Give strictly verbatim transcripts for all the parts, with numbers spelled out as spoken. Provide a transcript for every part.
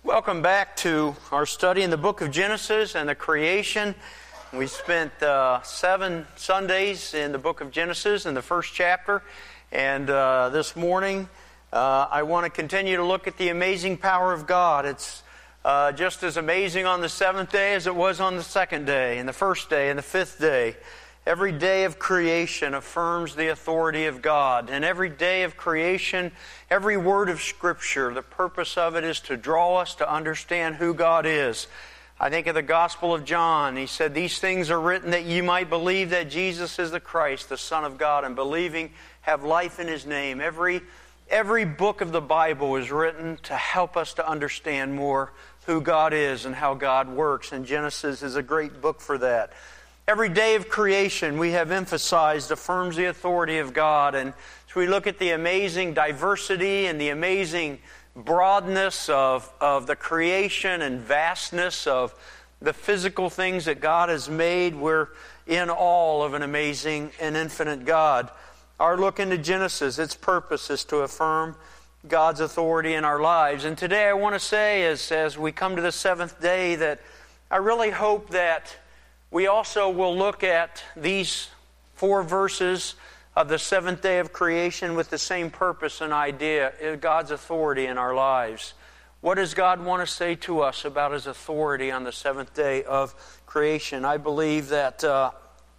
Welcome back to our study in the book of Genesis and the creation. We spent uh, seven Sundays in the book of Genesis in the first chapter, and uh, this morning uh, I want to continue to look at the amazing power of God. It's uh, just as amazing on the seventh day as it was on the second day, and the first day, and the fifth day. Every day of creation affirms the authority of God. And every day of creation, every word of Scripture, the purpose of it is to draw us to understand who God is. I think of the Gospel of John. He said, "These things are written that you might believe that Jesus is the Christ, the Son of God, and believing have life in His name." Every, every book of the Bible is written to help us to understand more who God is and how God works. And Genesis is a great book for that. Every day of creation, we have emphasized, affirms the authority of God. And so we look at the amazing diversity and the amazing broadness of, of the creation and vastness of the physical things that God has made. We're in awe of an amazing and infinite God. Our look into Genesis, its purpose is to affirm God's authority in our lives. And today I want to say, as, as we come to the seventh day, that I really hope that we also will look at these four verses of the seventh day of creation with the same purpose and idea, God's authority in our lives. What does God want to say to us about His authority on the seventh day of creation? I believe that uh,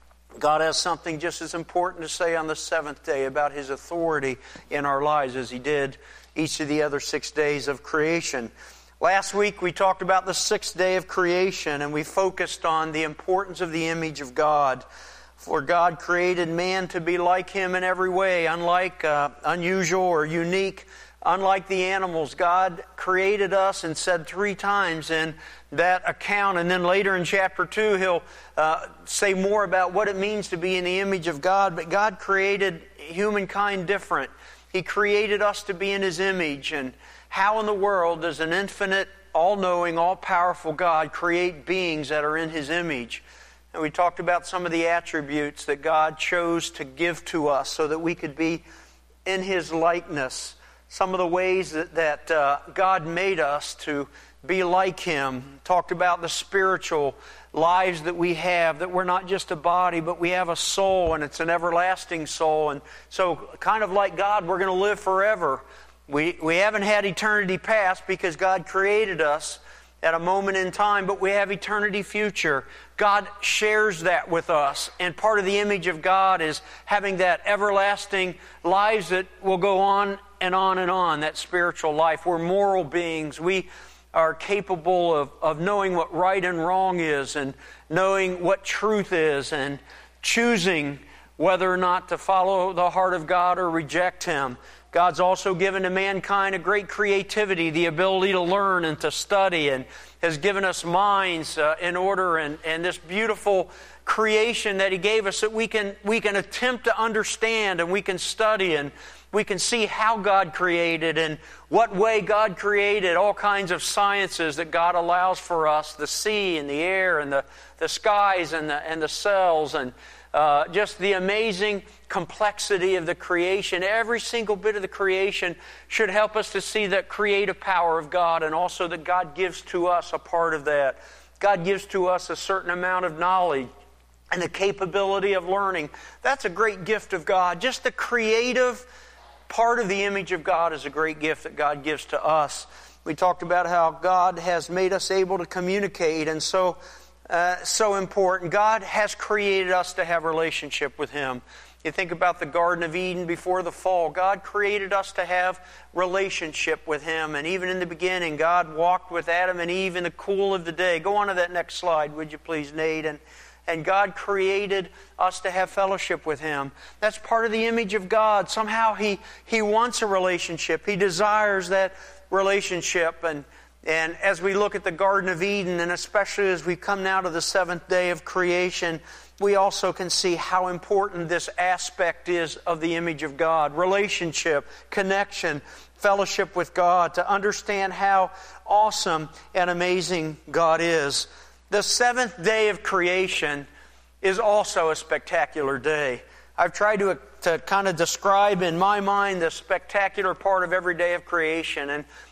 God has something just as important to say on the seventh day about His authority in our lives as He did each of the other six days of creation. Last week we talked about the sixth day of creation, and we focused on the importance of the image of God. For God created man to be like Him in every way, unlike, uh, unusual or unique, unlike the animals. God created us and said three times in that account, and then later in chapter two He'll uh, say more about what it means to be in the image of God. But God created humankind different. He created us to be in His image, and how in the world does an infinite, all-knowing, all-powerful God create beings that are in His image? And we talked about some of the attributes that God chose to give to us so that we could be in His likeness. Some of the ways that, that uh, God made us to be like Him. Talked about the spiritual lives that we have, that we're not just a body, but we have a soul, and it's an everlasting soul. And so, kind of like God, we're going to live forever. We we haven't had eternity past because God created us at a moment in time, but we have eternity future. God shares that with us, and part of the image of God is having that everlasting lives that will go on and on and on, that spiritual life. We're moral beings. We are capable of, of knowing what right and wrong is, and knowing what truth is, and choosing whether or not to follow the heart of God or reject Him. God's also given to mankind a great creativity, the ability to learn and to study, and has given us minds uh, in order, and, and this beautiful creation that He gave us that we can we can attempt to understand, and we can study, and we can see how God created and what way God created, all kinds of sciences that God allows for us, the sea and the air and the, the skies and the, and the cells, and Uh, just the amazing complexity of the creation. Every single bit of the creation should help us to see the creative power of God, and also that God gives to us a part of that. God gives to us a certain amount of knowledge and the capability of learning. That's a great gift of God. Just the creative part of the image of God is a great gift that God gives to us. We talked about how God has made us able to communicate, and so Uh, so important. God has created us to have a relationship with Him. You think about the Garden of Eden before the fall. God created us to have relationship with Him. And even in the beginning, God walked with Adam and Eve in the cool of the day. Go on to that next slide, would you please, Nate? And, and God created us to have fellowship with Him. That's part of the image of God. Somehow He, he wants a relationship. He desires that relationship. And And as we look at the Garden of Eden, and especially as we come now to the seventh day of creation, we also can see how important this aspect is of the image of God. Relationship, connection, fellowship with God, to understand how awesome and amazing God is. The seventh day of creation is also a spectacular day. I've tried to, to kind of describe in my mind the spectacular part of every day of creation. And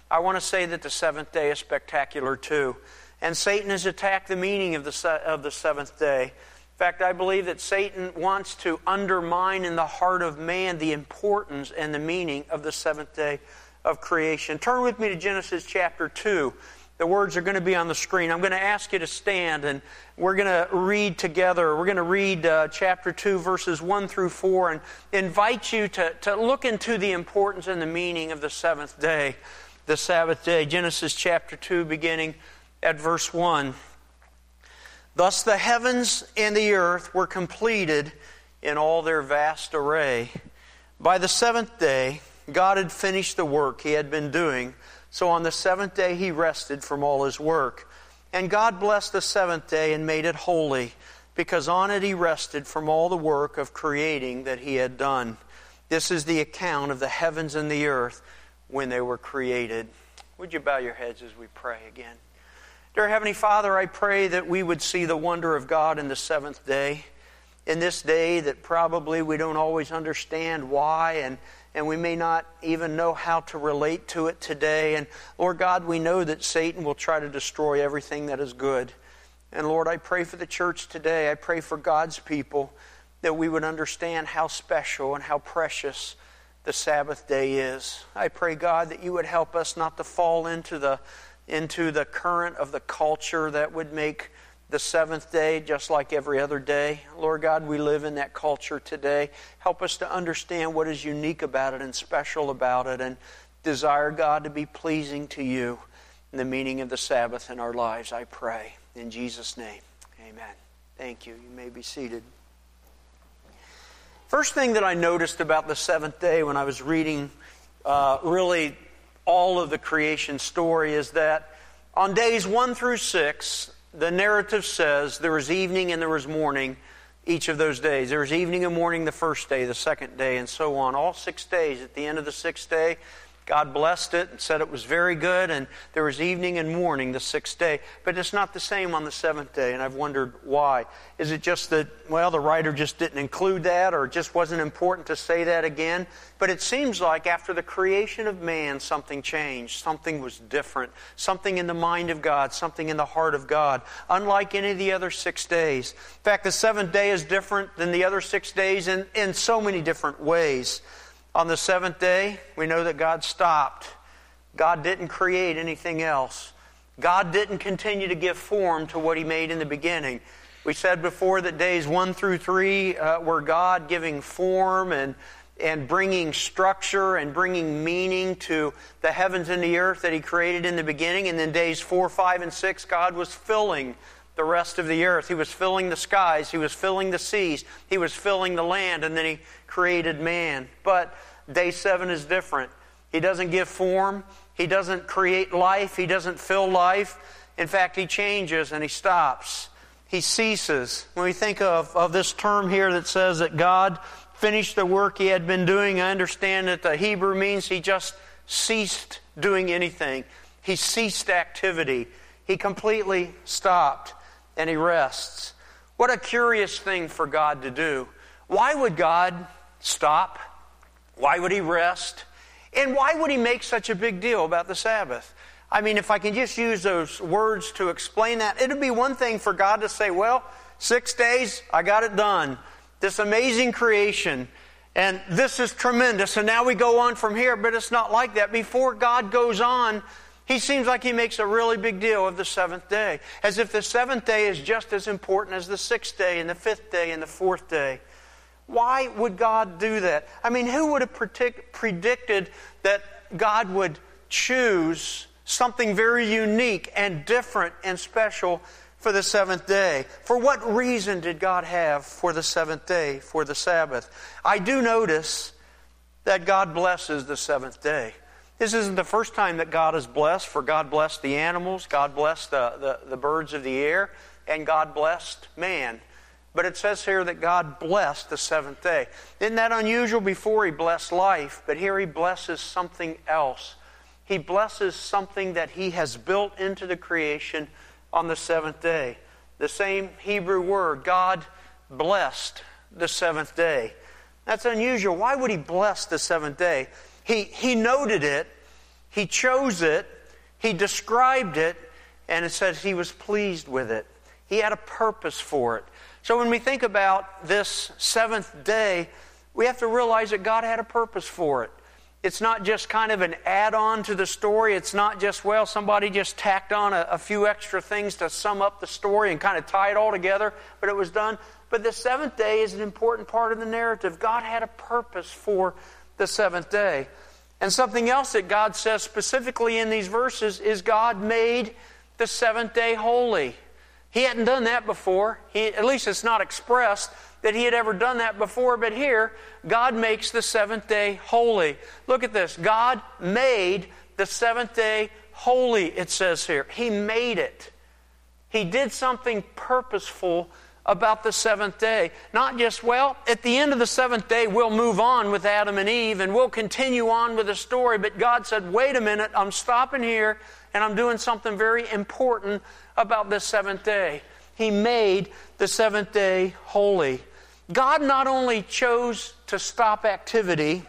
I want to say that the seventh day is spectacular too. And Satan has attacked the meaning of the, se- of the seventh day. In fact, I believe that Satan wants to undermine in the heart of man the importance and the meaning of the seventh day of creation. Turn with me to Genesis chapter two. The words are going to be on the screen. I'm going to ask you to stand, and we're going to read together. We're going to read uh, chapter two, verses one through four, and invite you to, to look into the importance and the meaning of the seventh day, the Sabbath day. Genesis chapter two, beginning at verse one. Thus the heavens and the earth were completed in all their vast array. By the seventh day, God had finished the work He had been doing. So on the seventh day He rested from all His work. And God blessed the seventh day and made it holy, because on it He rested from all the work of creating that He had done. This is the account of the heavens and the earth when they were created. Would you bow your heads as we pray again? Dear Heavenly Father, I pray that we would see the wonder of God in the seventh day. In this day that probably we don't always understand why, and And we may not even know how to relate to it today. And Lord God, we know that Satan will try to destroy everything that is good. And Lord, I pray for the church today. I pray for God's people that we would understand how special and how precious the Sabbath day is. I pray, God, that you would help us not to fall into the, into the current of the culture that would make the seventh day just like every other day. Lord God, we live in that culture today. Help us to understand what is unique about it and special about it, and desire, God, to be pleasing to you in the meaning of the Sabbath in our lives, I pray. In Jesus' name, amen. Thank you. You may be seated. First thing that I noticed about the seventh day when I was reading uh, really all of the creation story is that on days one through six, the narrative says there was evening and there was morning each of those days. There was evening and morning the first day, the second day, and so on. All six days. At the end of the sixth day, God blessed it and said it was very good, and there was evening and morning the sixth day. But it's not the same on the seventh day, and I've wondered why. Is it just that, well, the writer just didn't include that, or it just wasn't important to say that again? But it seems like after the creation of man, something changed. Something was different. Something in the mind of God. Something in the heart of God. Unlike any of the other six days. In fact, the seventh day is different than the other six days in, in so many different ways. On the seventh day, we know that God stopped. God didn't create anything else. God didn't continue to give form to what He made in the beginning. We said before that days one through three uh, were God giving form and and bringing structure and bringing meaning to the heavens and the earth that He created in the beginning. And then days four, five, and six, God was filling the rest of the earth. He was filling the skies. He was filling the seas. He was filling the land. And then He created man. But day seven is different. He doesn't give form. He doesn't create life. He doesn't fill life. In fact, He changes and He stops. He ceases. When we think of, of this term here that says that God finished the work He had been doing, I understand that the Hebrew means He just ceased doing anything. He ceased activity. He completely stopped and He rests. What a curious thing for God to do. Why would God stop? Why would He rest? And why would He make such a big deal about the Sabbath? I mean, if I can just use those words to explain that, it would be one thing for God to say, well, six days, I got it done. This amazing creation, and this is tremendous, and now we go on from here, but it's not like that. Before God goes on, He seems like He makes a really big deal of the seventh day, as if the seventh day is just as important as the sixth day and the fifth day and the fourth day. Why would God do that? I mean, who would have predict, predicted that God would choose something very unique and different and special for the seventh day? For what reason did God have for the seventh day, for the Sabbath? I do notice that God blesses the seventh day. This isn't the first time that God is blessed, for God blessed the animals, God blessed the, the, the birds of the air, and God blessed man. But it says here that God blessed the seventh day. Isn't that unusual? Before He blessed life, but here He blesses something else. He blesses something that He has built into the creation on the seventh day. The same Hebrew word, God blessed the seventh day. That's unusual. Why would He bless the seventh day? He, he noted it, He chose it, He described it, and it says He was pleased with it. He had a purpose for it. So when we think about this seventh day, we have to realize that God had a purpose for it. It's not just kind of an add-on to the story. It's not just, well, somebody just tacked on a, a few extra things to sum up the story and kind of tie it all together, but it was done. But the seventh day is an important part of the narrative. God had a purpose for the seventh day. And something else that God says specifically in these verses is God made the seventh day holy. He hadn't done that before. He, at least it's not expressed that He had ever done that before. But here, God makes the seventh day holy. Look at this. God made the seventh day holy, it says here. He made it. He did something purposeful about the seventh day. Not just, well, at the end of the seventh day, we'll move on with Adam and Eve and we'll continue on with the story. But God said, wait a minute, I'm stopping here and I'm doing something very important about this seventh day. He made the seventh day holy. God not only chose to stop activity,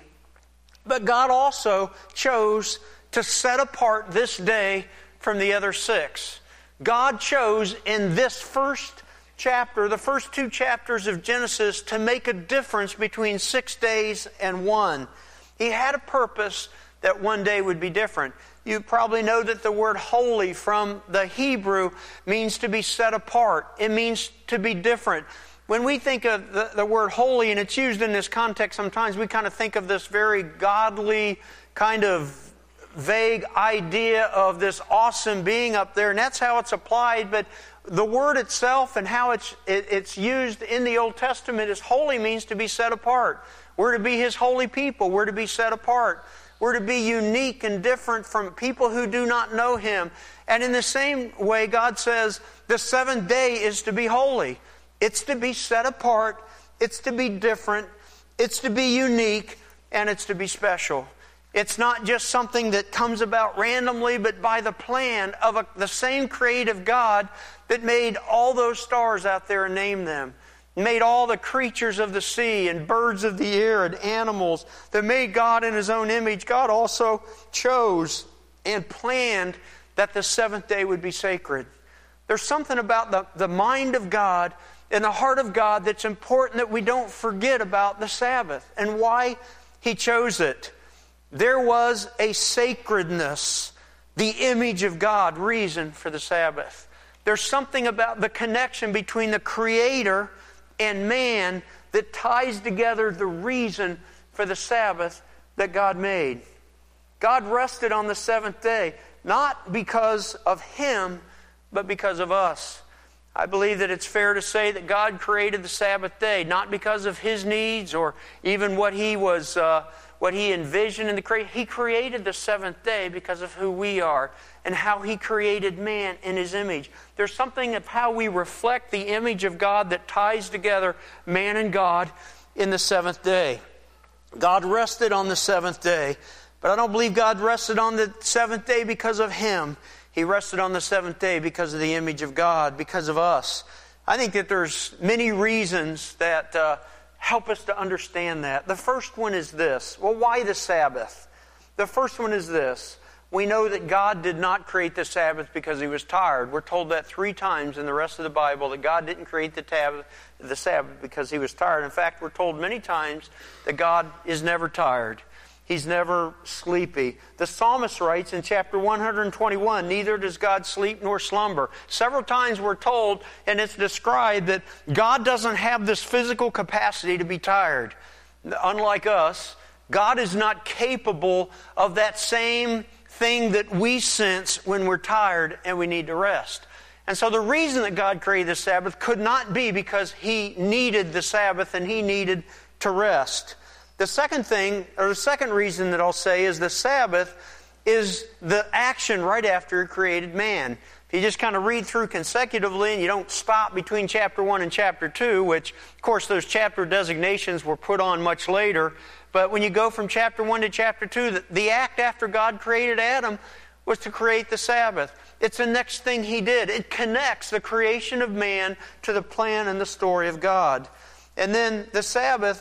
but God also chose to set apart this day from the other six. God chose in this first chapter, the first two chapters of Genesis, to make a difference between six days and one. He had a purpose that one day would be different. You probably know that the word holy from the Hebrew means to be set apart. It means to be different. When we think of the, the word holy, and it's used in this context sometimes, we kind of think of this very godly, kind of vague idea of this awesome being up there, and that's how it's applied. But the word itself and how it's it, it's used in the Old Testament is holy means to be set apart. We're to be His holy people. We're to be set apart. We're to be unique and different from people who do not know Him. And in the same way, God says the seventh day is to be holy. It's to be set apart, it's to be different, it's to be unique, and it's to be special. It's not just something that comes about randomly, but by the plan of a, the same creative God that made all those stars out there and named them, made all the creatures of the sea and birds of the air and animals, that made God in His own image. God also chose and planned that the seventh day would be sacred. There's something about the, the mind of God and the heart of God that's important that we don't forget about the Sabbath and why He chose it. There was a sacredness, the image of God, reason for the Sabbath. There's something about the connection between the Creator and man that ties together the reason for the Sabbath that God made. God rested on the seventh day, not because of Him, but because of us. I believe that it's fair to say that God created the Sabbath day, not because of His needs or even what He was, uh, what He envisioned in the creation. He created the seventh day because of who we are and how He created man in His image. There's something of how we reflect the image of God that ties together man and God in the seventh day. God rested on the seventh day, but I don't believe God rested on the seventh day because of Him. He rested on the seventh day because of the image of God, because of us. I think that there's many reasons that uh, help us to understand that. The first one is this. Well, why the Sabbath? The first one is this. We know that God did not create the Sabbath because He was tired. We're told that three times in the rest of the Bible, that God didn't create the, tab- the Sabbath because He was tired. In fact, we're told many times that God is never tired. He's never sleepy. The psalmist writes in chapter one hundred twenty-one, neither does God sleep nor slumber. Several times we're told, and it's described, that God doesn't have this physical capacity to be tired. Unlike us, God is not capable of that same thing that we sense when we're tired and we need to rest. And so the reason that God created the Sabbath could not be because He needed the Sabbath and He needed to rest. The second thing, or the second reason that I'll say, is the Sabbath is the action right after He created man. If you just kind of read through consecutively and you don't stop between chapter one and chapter two, which, of course, those chapter designations were put on much later, but when you go from chapter one to chapter two, the, the act after God created Adam was to create the Sabbath. It's the next thing He did. It connects the creation of man to the plan and the story of God. And then the Sabbath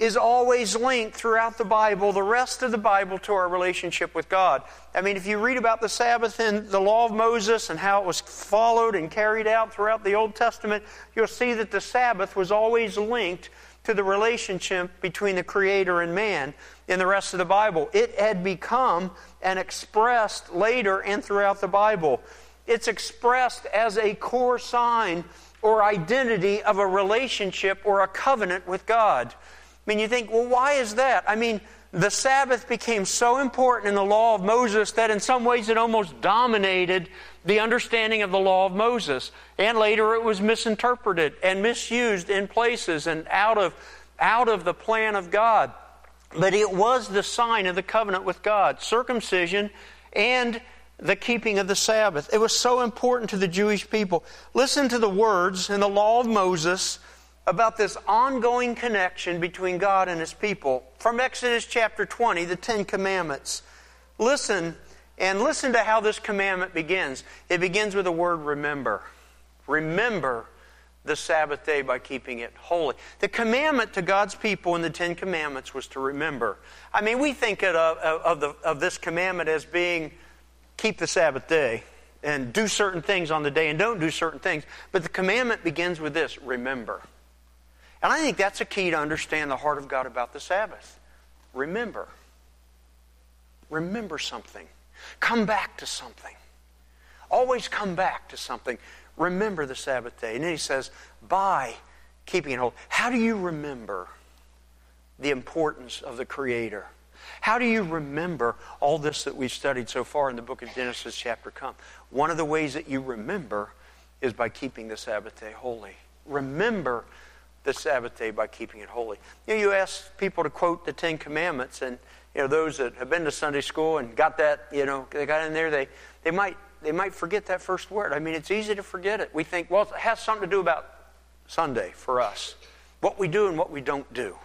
is always linked throughout the Bible, the rest of the Bible, to our relationship with God. I mean, if you read about the Sabbath in the law of Moses and how it was followed and carried out throughout the Old Testament, you'll see that the Sabbath was always linked to the relationship between the Creator and man in the rest of the Bible. It had become and expressed later and throughout the Bible. It's expressed as a core sign or identity of a relationship or a covenant with God. I mean, you think, well, why is that? I mean, the Sabbath became so important in the law of Moses that in some ways it almost dominated the understanding of the law of Moses. And later it was misinterpreted and misused in places and out of, out of the plan of God. But it was the sign of the covenant with God, circumcision and the keeping of the Sabbath. It was so important to the Jewish people. Listen to the words in the law of Moses about this ongoing connection between God and His people. From Exodus chapter twenty, the Ten Commandments. Listen, and listen to how this commandment begins. It begins with the word remember. Remember the Sabbath day by keeping it holy. The commandment to God's people in the Ten Commandments was to remember. I mean, we think of, of, of, the, of this commandment as being keep the Sabbath day and do certain things on the day and don't do certain things. But the commandment begins with this, remember. And I think that's a key to understand the heart of God about the Sabbath. Remember. Remember something. Come back to something. Always come back to something. Remember the Sabbath day. And then he says, by keeping it holy. How do you remember the importance of the Creator? How do you remember all this that we've studied so far in the book of Genesis chapter come? One of the ways that you remember is by keeping the Sabbath day holy. Remember the Sabbath day by keeping it holy. You know, you ask people to quote the Ten Commandments, and you know those that have been to Sunday school and got that, you know, they got in there, they they might they might forget that first word. I mean, it's easy to forget it. We think, well, it has something to do about Sunday for us, what we do and what we don't do.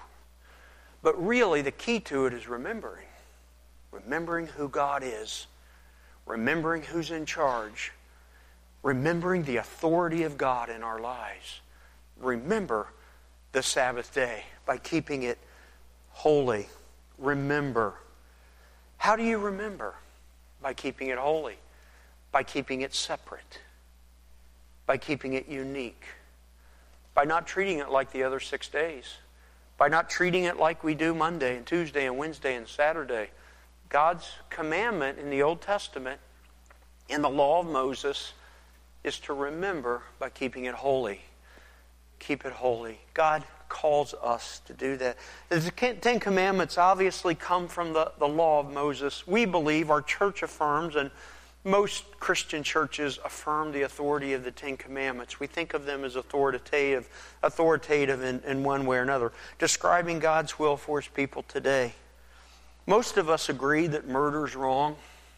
But really, the key to it is remembering. Remembering who God is. Remembering who's in charge. Remembering the authority of God in our lives. Remember the Sabbath day by keeping it holy. Remember. How do you remember? By keeping it holy. By keeping it separate. By keeping it unique. By not treating it like the other six days. By not treating it like we do Monday and Tuesday and Wednesday and Saturday. God's commandment in the Old Testament, in the law of Moses, is to remember by keeping it holy. Keep it holy. God calls us to do that. The Ten Commandments obviously come from the, the law of Moses. We believe, our church affirms, and most Christian churches affirm the authority of the Ten Commandments. We think of them as authoritative, authoritative in, in one way or another, describing God's will for His people today. Most of us agree that murder is wrong.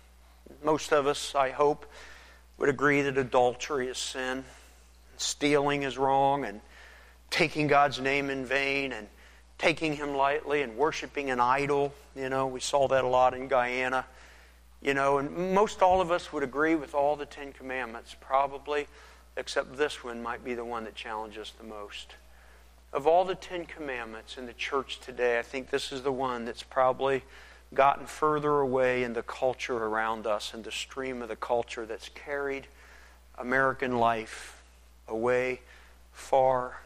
Most of us, I hope, would agree that adultery is sin, stealing is wrong, and taking God's name in vain, and taking Him lightly, and worshiping an idol. You know, we saw that a lot in Guyana. You know, and most all of us would agree with all the Ten Commandments, probably, except this one might be the one that challenges the most. Of all the Ten Commandments in the church today, I think this is the one that's probably gotten further away in the culture around us, in the stream of the culture that's carried American life away far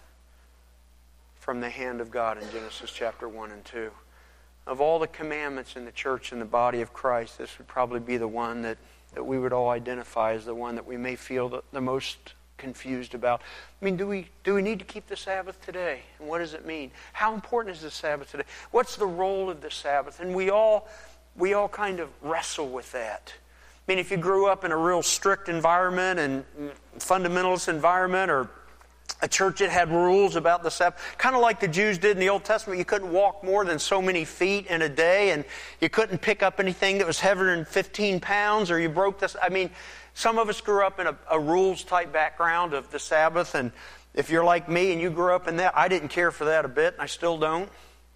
from the hand of God in Genesis chapter one and two. Of all the commandments in the church and the body of Christ, this would probably be the one that, that we would all identify as the one that we may feel the, the most confused about. I mean, do we do we need to keep the Sabbath today? And what does it mean? How important is the Sabbath today? What's the role of the Sabbath? And we all we all kind of wrestle with that. I mean, if you grew up in a real strict environment and fundamentalist environment, or a church that had rules about the Sabbath, kind of like the Jews did in the Old Testament. You couldn't walk more than so many feet in a day, and you couldn't pick up anything that was heavier than fifteen pounds, or you broke this. I mean, some of us grew up in a, a rules-type background of the Sabbath, and if you're like me and you grew up in that, I didn't care for that a bit, and I still don't.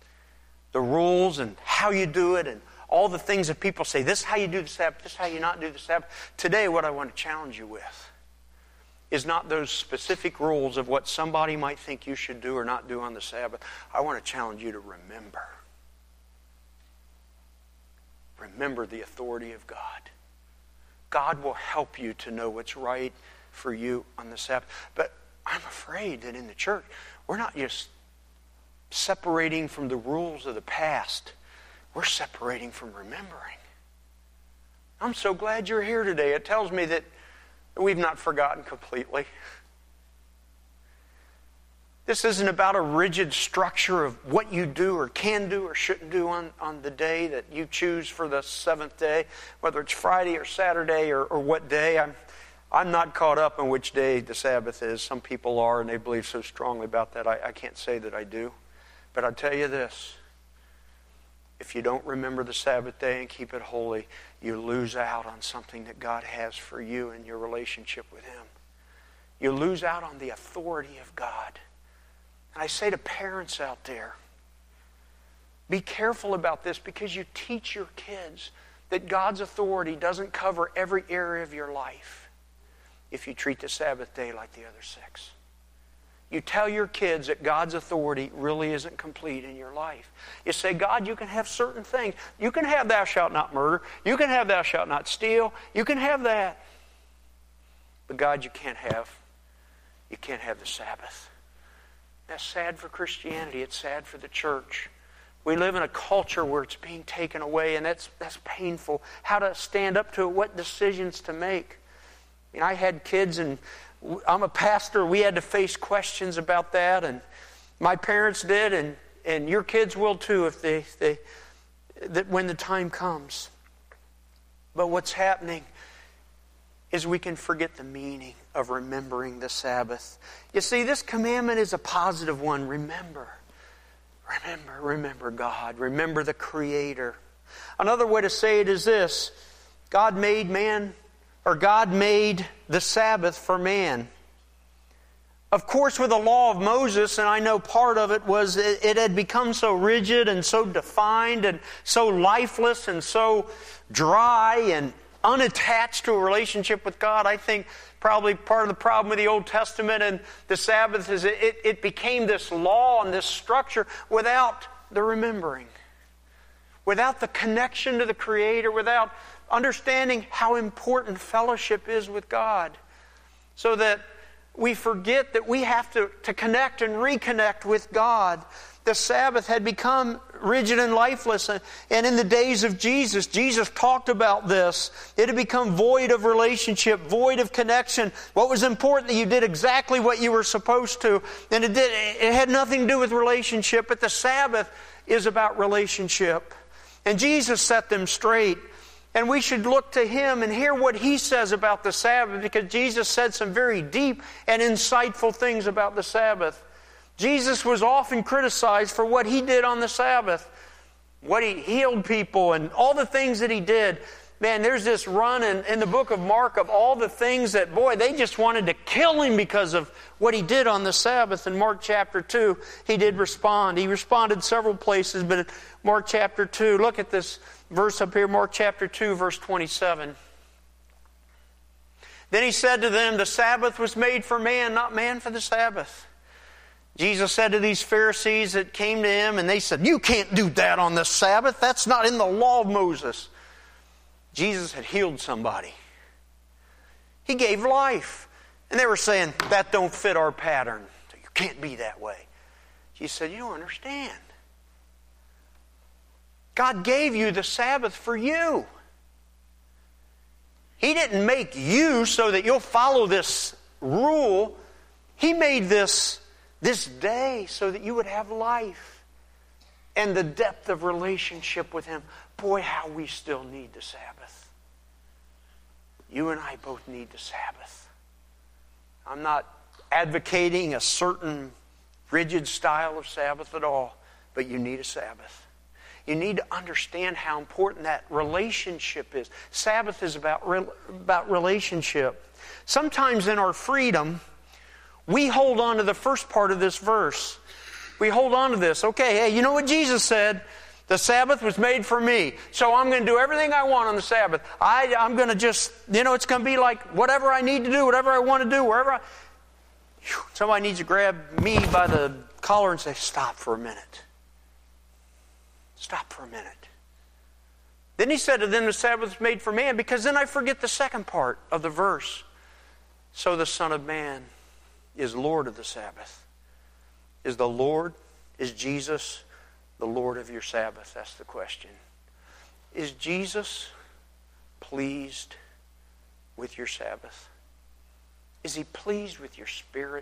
The rules and how you do it, and all the things that people say, this is how you do the Sabbath, this is how you not do the Sabbath. Today, what I want to challenge you with is not those specific rules of what somebody might think you should do or not do on the Sabbath. I want to challenge you to remember. Remember the authority of God. God will help you to know what's right for you on the Sabbath. But I'm afraid that in the church, we're not just separating from the rules of the past. We're separating from remembering. I'm so glad you're here today. It tells me that we've not forgotten completely. This isn't about a rigid structure of what you do or can do or shouldn't do on, on the day that you choose for the seventh day, whether it's Friday or Saturday or, or what day. I'm, I'm not caught up in which day the Sabbath is. Some people are, and they believe so strongly about that. I, I can't say that I do. But I'll tell you this. If you don't remember the Sabbath day and keep it holy, you lose out on something that God has for you in your relationship with Him. You lose out on the authority of God. And I say to parents out there, be careful about this because you teach your kids that God's authority doesn't cover every area of your life if you treat the Sabbath day like the other six. You tell your kids that God's authority really isn't complete in your life. You say, God, you can have certain things. You can have thou shalt not murder. You can have thou shalt not steal. You can have that. But God, you can't have, you can't have the Sabbath. That's sad for Christianity. It's sad for the church. We live in a culture where it's being taken away, and that's that's painful. How to stand up to it, what decisions to make. I mean, I had kids, and I'm a pastor. We had to face questions about that, and my parents did, and, and your kids will too if they, they that when the time comes. But what's happening is we can forget the meaning of remembering the Sabbath. You see, this commandment is a positive one. Remember. Remember, remember God. Remember the Creator. Another way to say it is this. God made man, or God made the Sabbath for man. Of course, with the law of Moses, and I know part of it was it, it had become so rigid and so defined and so lifeless and so dry and unattached to a relationship with God. I think probably part of the problem with the Old Testament and the Sabbath is it, it became this law and this structure without the remembering, without the connection to the Creator, without understanding how important fellowship is with God, so that we forget that we have to, to connect and reconnect with God. The Sabbath had become rigid and lifeless. And in the days of Jesus, Jesus talked about this. It had become void of relationship, void of connection. What was important, that you did exactly what you were supposed to. And it, did, it had nothing to do with relationship. But the Sabbath is about relationship. And Jesus set them straight. And we should look to Him and hear what He says about the Sabbath, because Jesus said some very deep and insightful things about the Sabbath. Jesus was often criticized for what He did on the Sabbath. What He healed people and all the things that He did. Man, there's this run in, in the book of Mark of all the things that, boy, they just wanted to kill Him because of what He did on the Sabbath. In Mark chapter two, He did respond. He responded several places, but in Mark chapter two, look at this verse up here, Mark chapter two, verse twenty-seven. Then He said to them, the Sabbath was made for man, not man for the Sabbath. Jesus said to these Pharisees that came to Him, and they said, you can't do that on the Sabbath. That's not in the law of Moses. Jesus had healed somebody. He gave life. And they were saying, that don't fit our pattern. You can't be that way. Jesus said, you don't understand. God gave you the Sabbath for you. He didn't make you so that you'll follow this rule. He made this This day so that you would have life and the depth of relationship with Him. Boy, how we still need the Sabbath. You and I both need the Sabbath. I'm not advocating a certain rigid style of Sabbath at all, but you need a Sabbath. You need to understand how important that relationship is. Sabbath is about, about relationship. Sometimes in our freedom, we hold on to the first part of this verse. We hold on to this. Okay, hey, you know what Jesus said? The Sabbath was made for me. So I'm going to do everything I want on the Sabbath. I, I'm going to just, you know, it's going to be like whatever I need to do, whatever I want to do, wherever I... Whew, somebody needs to grab me by the collar and say, stop for a minute. Stop for a minute. Then he said to them, the Sabbath is made for man, because then I forget the second part of the verse. So the Son of Man is Lord of the Sabbath. Is the Lord, is Jesus the Lord of your Sabbath? That's the question. Is Jesus pleased with your Sabbath? Is He pleased with your spirit,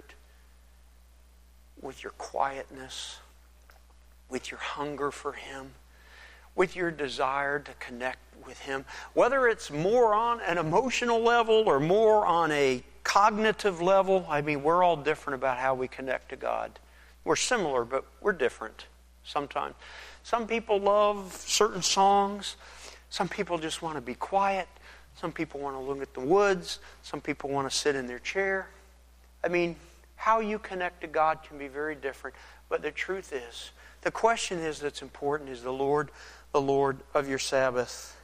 with your quietness, with your hunger for Him, with your desire to connect with Him? Whether it's more on an emotional level or more on a cognitive level, I mean, we're all different about how we connect to God. We're similar, but we're different sometimes. Some people love certain songs. Some people just want to be quiet. Some people want to look at the woods. Some people want to sit in their chair. I mean, how you connect to God can be very different. But the truth is, the question is that's important is the Lord, the Lord of your Sabbath.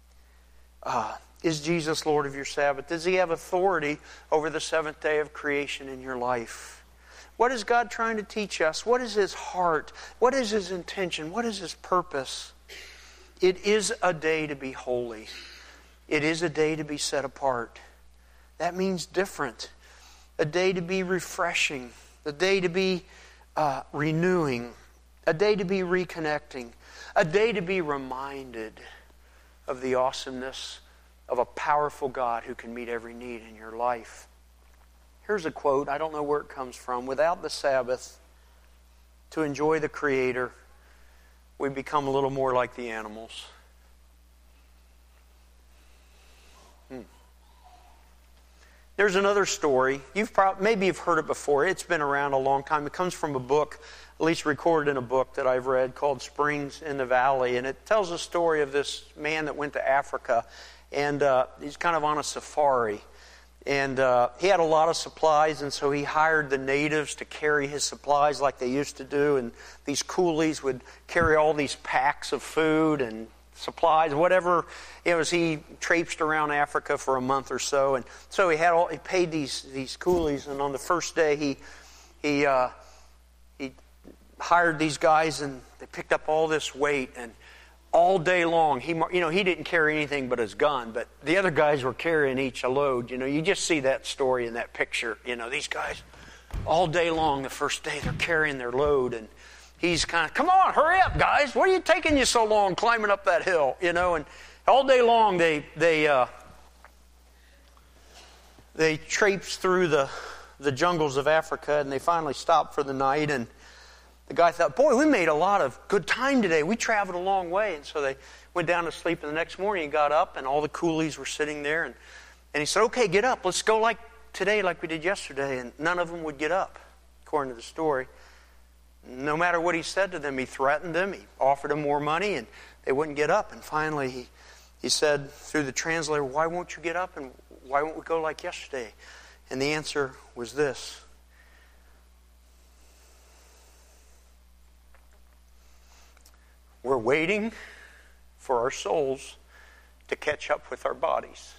Uh, is Jesus Lord of your Sabbath? Does He have authority over the seventh day of creation in your life? What is God trying to teach us? What is His heart? What is His intention? What is His purpose? It is a day to be holy. It is a day to be set apart. That means different. A day to be refreshing. A day to be uh, renewing. A day to be reconnecting. A day to be reminded of the awesomeness of a powerful God who can meet every need in your life. Here's a quote. I don't know where it comes from. Without the Sabbath, to enjoy the Creator, we become a little more like the animals. Hmm. There's another story. You've probably, maybe you've heard it before. It's been around a long time. It comes from a book, at least recorded in a book that I've read called Springs in the Valley. And it tells a story of this man that went to Africa. And uh, he's kind of on a safari. And uh, he had a lot of supplies, and so he hired the natives to carry his supplies like they used to do. And these coolies would carry all these packs of food and supplies, whatever. You know, as he traipsed around Africa for a month or so, and so he had all. He paid these these coolies, and on the first day he he uh, he hired these guys, and they picked up all this weight and. All day long, he you know he didn't carry anything but his gun, but the other guys were carrying each a load. You know, you just see that story in that picture. You know, these guys, all day long, the first day they're carrying their load, and he's kind of, come on, hurry up, guys! What are you taking you so long climbing up that hill? You know, and all day long they they uh, they traipse through the the jungles of Africa, and they finally stop for the night. And the guy thought, boy, we made a lot of good time today. We traveled a long way. And so they went down to sleep, and the next morning he got up, and all the coolies were sitting there. And, and he said, okay, get up. Let's go like today like we did yesterday. And none of them would get up, according to the story. No matter what he said to them, he threatened them. He offered them more money, and they wouldn't get up. And finally he, he said through the translator, why won't you get up, and why won't we go like yesterday? And the answer was this. We're waiting for our souls to catch up with our bodies.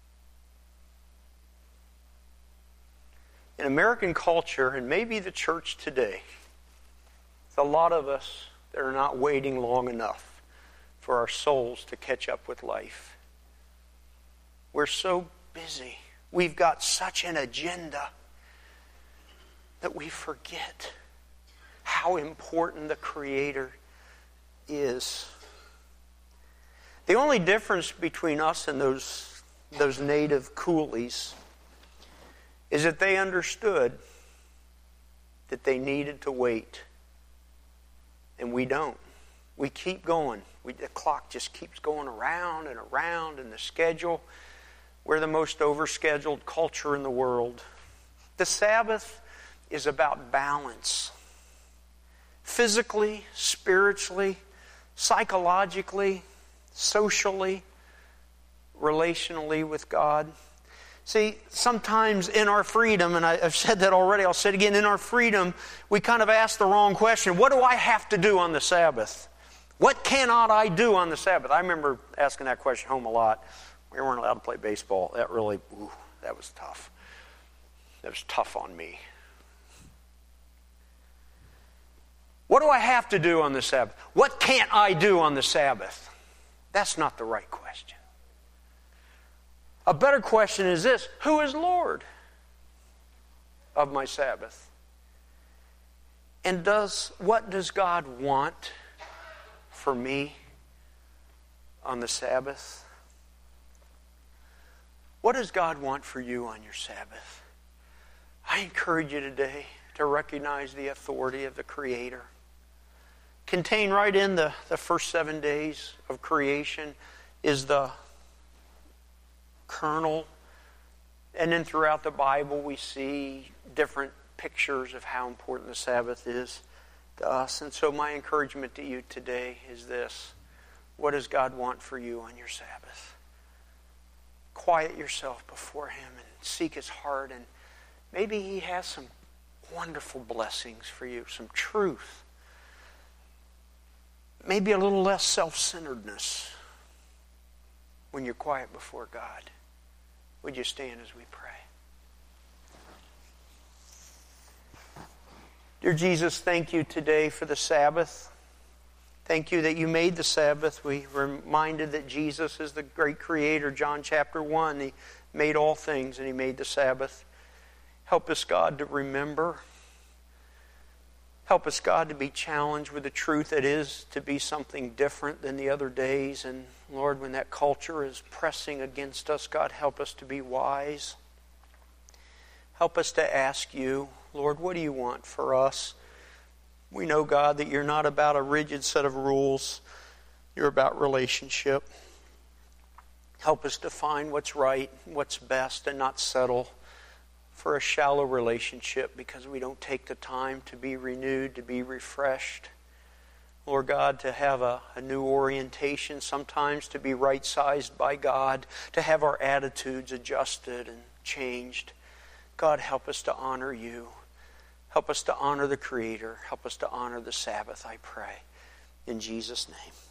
In American culture, and maybe the church today, there's a lot of us that are not waiting long enough for our souls to catch up with life. We're so busy. We've got such an agenda that we forget how important the Creator is. The only difference between us and those those native coolies is that they understood that they needed to wait, and we don't. We keep going. We, the clock just keeps going around and around in the schedule. We're the most overscheduled culture in the world. The Sabbath is about balance. Physically, spiritually, psychologically, socially, relationally with God. See, sometimes in our freedom, and I, I've said that already, I'll say it again, in our freedom, we kind of ask the wrong question. What do I have to do on the Sabbath? What cannot I do on the Sabbath? I remember asking that question home a lot. We weren't allowed to play baseball. That really, ooh, that was tough. That was tough on me. What do I have to do on the Sabbath? What can't I do on the Sabbath? That's not the right question. A better question is this: who is Lord of my Sabbath? And does what does God want for me on the Sabbath? What does God want for you on your Sabbath? I encourage you today to recognize the authority of the Creator. Contained right in the, the first seven days of creation is the kernel. And then throughout the Bible we see different pictures of how important the Sabbath is to us. And so my encouragement to you today is this: what does God want for you on your Sabbath? Quiet yourself before Him and seek His heart, and maybe He has some wonderful blessings for you, some truth. Maybe a little less self-centeredness when you're quiet before God. Would you stand as we pray? Dear Jesus, thank you today for the Sabbath. Thank you that you made the Sabbath. We were reminded that Jesus is the great Creator. John chapter one, He made all things and He made the Sabbath. Help us, God, to remember. Help us, God, to be challenged with the truth that is to be something different than the other days. And Lord, when that culture is pressing against us, God, help us to be wise. Help us to ask you, Lord, what do you want for us? We know, God, that you're not about a rigid set of rules. You're about relationship. Help us to find what's right, what's best, and not settle for a shallow relationship because we don't take the time to be renewed, to be refreshed. Lord God, to have a, a new orientation, sometimes to be right-sized by God, to have our attitudes adjusted and changed. God, help us to honor you. Help us to honor the Creator. Help us to honor the Sabbath, I pray. In Jesus' name.